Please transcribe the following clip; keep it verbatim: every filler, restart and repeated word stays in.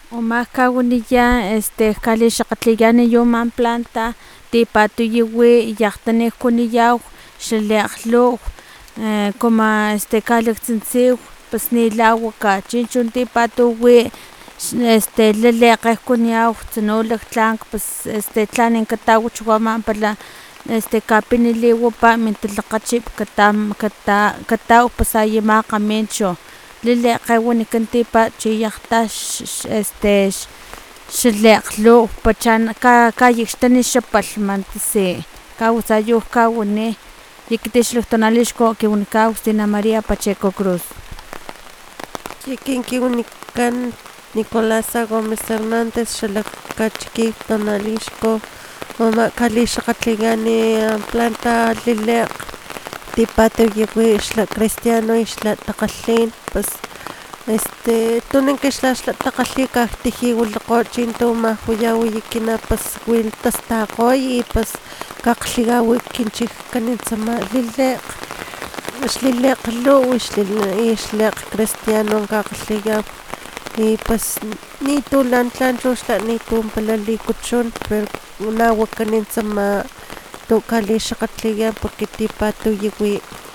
Omakawaniya este kalixakgatliyan yuman planta tipatuyiwi yakgtanikuniyaw xaleakglhuw como este kalaktsintsew pus nila waka chincho tipatuwi este lilekgekuniyaw tsunu laktlank pus este tlan kataw chu ama pala este kapin liwapa min talakgachi kata kata kataw pus ayama kgaminchu lilekge wanikan tipat chi yakgta este xalekglhuw pachan kayakxtani xa palhman si kawatsayu kawani ekiti xlaktonalixko kiwanikaw stina maria pacheco cruz. Ekin kiwanikan nicolasa gomez hernandez xalak kachikin tonalixco ama kalixakgatliyani planta lilekg tipatuyiwi xla cristiano xla takgalhin pues este tununk xla takgalhi kaktiji wilikgo chintu majuyaw kina pues wi tastakgoy pues kakglhiyawi kinchikanin tsama lilekg xlilekglhuw xlekg cristiano kakgalhiyaw y pues nitu lantlan chu xla nitu pala likuchun pero nawakanin tsama tu kalixakgatliyan porque tipatuyiwi.